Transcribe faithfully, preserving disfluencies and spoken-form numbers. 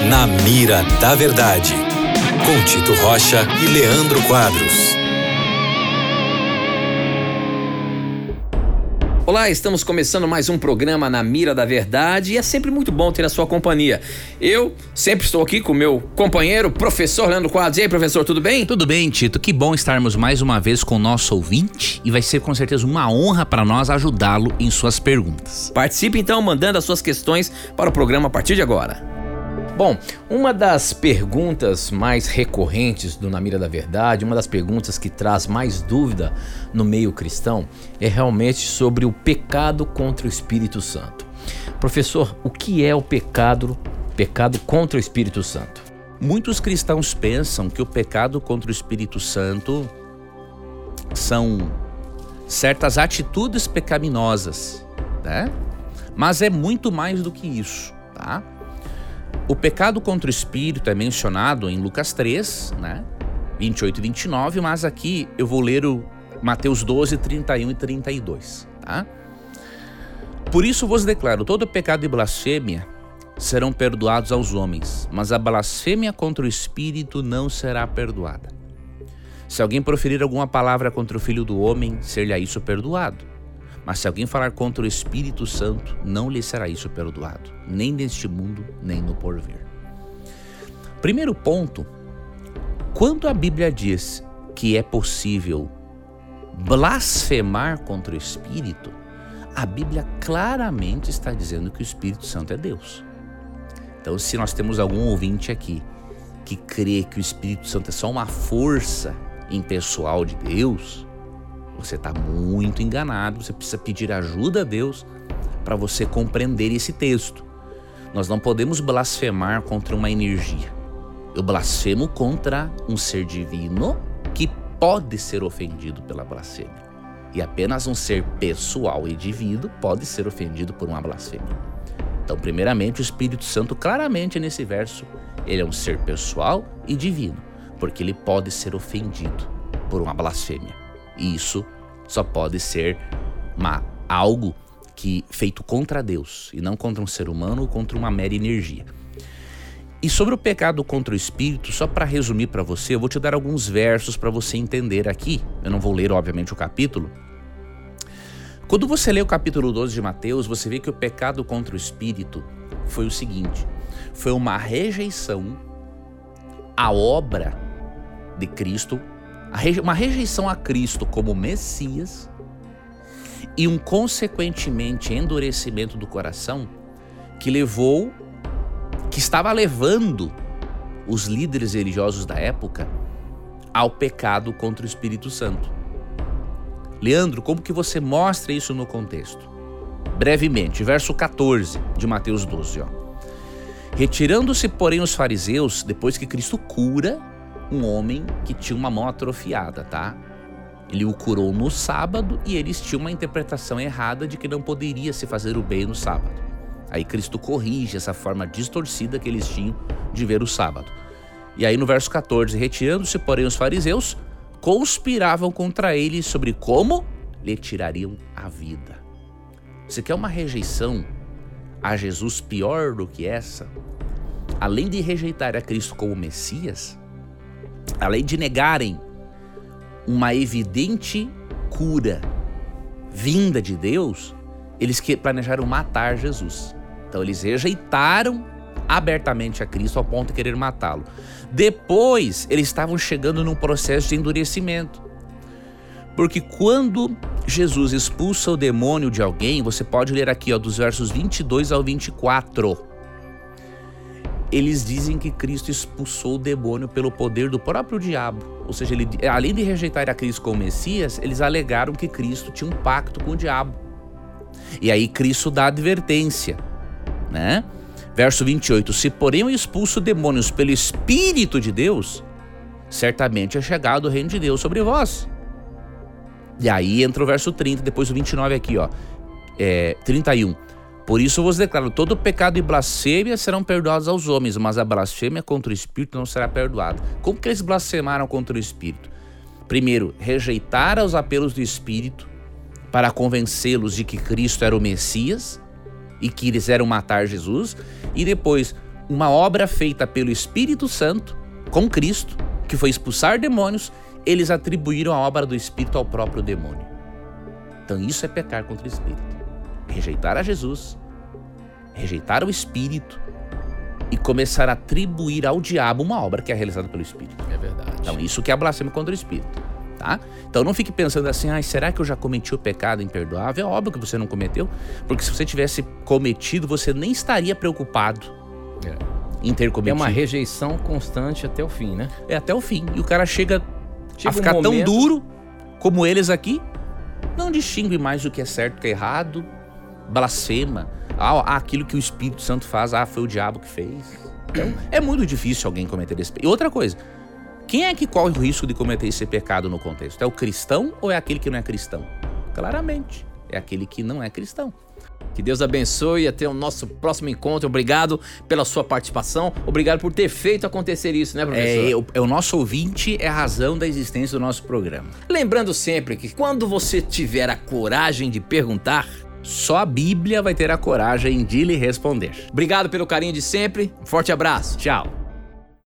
Na Mira da Verdade, com Tito Rocha e Leandro Quadros. Olá, estamos começando mais um programa Na Mira da Verdade e é sempre muito bom ter a sua companhia. Eu sempre estou aqui com o meu companheiro, professor Leandro Quadros. E aí, professor, tudo bem? Tudo bem, Tito. Que bom estarmos mais uma vez com o nosso ouvinte e vai ser com certeza uma honra para nós ajudá-lo em suas perguntas. Participe então mandando as suas questões para o programa a partir de agora. Bom, uma das perguntas mais recorrentes do Na Mira da Verdade, uma das perguntas que traz mais dúvida no meio cristão, é realmente sobre o pecado contra o Espírito Santo. Professor, o que é o pecado, pecado contra o Espírito Santo? Muitos cristãos pensam que o pecado contra o Espírito Santo são certas atitudes pecaminosas, né? Mas é muito mais do que isso, tá? O pecado contra o Espírito é mencionado em Lucas três, né? vinte e oito e vinte e nove, mas aqui eu vou ler o Mateus doze, trinta e um e trinta e dois, tá? Por isso vos declaro, todo pecado e blasfêmia serão perdoados aos homens, mas a blasfêmia contra o Espírito não será perdoada. Se alguém proferir alguma palavra contra o Filho do Homem, ser-lhe isso perdoado. Mas se alguém falar contra o Espírito Santo, não lhe será isso perdoado, nem neste mundo, nem no porvir. Primeiro ponto, quando a Bíblia diz que é possível blasfemar contra o Espírito, a Bíblia claramente está dizendo que o Espírito Santo é Deus. Então, se nós temos algum ouvinte aqui que crê que o Espírito Santo é só uma força impessoal de Deus, você está muito enganado. Você precisa pedir ajuda a Deus para você compreender esse texto. Nós não podemos blasfemar contra uma energia. Eu blasfemo contra um ser divino que pode ser ofendido pela blasfêmia. E apenas um ser pessoal e divino pode ser ofendido por uma blasfêmia. Então, primeiramente, o Espírito Santo, claramente nesse verso, ele é um ser pessoal e divino, porque ele pode ser ofendido por uma blasfêmia. E isso só pode ser uma, algo que, feito contra Deus, e não contra um ser humano ou contra uma mera energia. E sobre o pecado contra o Espírito, só para resumir para você, eu vou te dar alguns versos para você entender aqui. Eu não vou ler, obviamente, o capítulo. Quando você lê o capítulo doze de Mateus, você vê que o pecado contra o Espírito foi o seguinte: foi uma rejeição à obra de Cristo, uma rejeição a Cristo como Messias e um consequentemente endurecimento do coração que levou, que estava levando os líderes religiosos da época ao pecado contra o Espírito Santo. Leandro, como que você mostra isso no contexto? Brevemente, verso catorze de Mateus doze, ó. Retirando-se, porém, os fariseus, depois que Cristo cura um homem que tinha uma mão atrofiada, tá? Ele o curou no sábado e eles tinham uma interpretação errada de que não poderia se fazer o bem no sábado. Aí Cristo corrige essa forma distorcida que eles tinham de ver o sábado. E aí no verso catorze, retirando-se, porém, os fariseus, conspiravam contra ele sobre como lhe tirariam a vida. Você quer uma rejeição a Jesus pior do que essa? Além de rejeitar a Cristo como Messias, além de negarem uma evidente cura vinda de Deus, eles planejaram matar Jesus. Então eles rejeitaram abertamente a Cristo ao ponto de querer matá-lo. Depois, eles estavam chegando num processo de endurecimento. Porque quando Jesus expulsa o demônio de alguém, você pode ler aqui, ó, dos versos vinte e dois ao vinte e quatro. Eles dizem que Cristo expulsou o demônio pelo poder do próprio diabo. Ou seja, ele, além de rejeitar a Cristo como Messias, eles alegaram que Cristo tinha um pacto com o diabo. E aí Cristo dá advertência, né? Verso vinte e oito, se porém eu expulso demônios pelo Espírito de Deus, certamente é chegado o reino de Deus sobre vós. E aí entra o verso trinta, depois o vinte e nove aqui, ó, é, trinta e um. Por isso vos declaro, todo pecado e blasfêmia serão perdoados aos homens, mas a blasfêmia contra o Espírito não será perdoada. Como que eles blasfemaram contra o Espírito? Primeiro, rejeitaram os apelos do Espírito para convencê-los de que Cristo era o Messias e que eles eram matar Jesus. E depois, uma obra feita pelo Espírito Santo, com Cristo, que foi expulsar demônios, eles atribuíram a obra do Espírito ao próprio demônio. Então isso é pecar contra o Espírito. Rejeitar a Jesus, rejeitar o Espírito e começar a atribuir ao diabo uma obra que é realizada pelo Espírito. É verdade. Então isso que é blasfêmia contra o Espírito, tá? Então não fique pensando assim, ah, será que eu já cometi o pecado imperdoável? É óbvio que você não cometeu, porque se você tivesse cometido, você nem estaria preocupado É. em ter É cometido. uma rejeição constante até o fim, né? É até o fim. E o cara chega, Chega a ficar um tão momento- duro como eles aqui, não distingue mais o que é certo e o que é errado, blasfema. Ah, ah, aquilo que o Espírito Santo faz, ah, foi o diabo que fez. Então, é muito difícil alguém cometer esse pecado. E outra coisa, quem é que corre o risco de cometer esse pecado no contexto? É o cristão ou é aquele que não é cristão? Claramente, é aquele que não é cristão. Que Deus abençoe e até o nosso próximo encontro. Obrigado pela sua participação. Obrigado por ter feito acontecer isso, né, professor? É, o, é o nosso ouvinte é a razão da existência do nosso programa. Lembrando sempre que quando você tiver a coragem de perguntar, Só a Bíblia vai ter a coragem de lhe responder. obrigado pelo carinho de sempre. Um forte abraço. Tchau.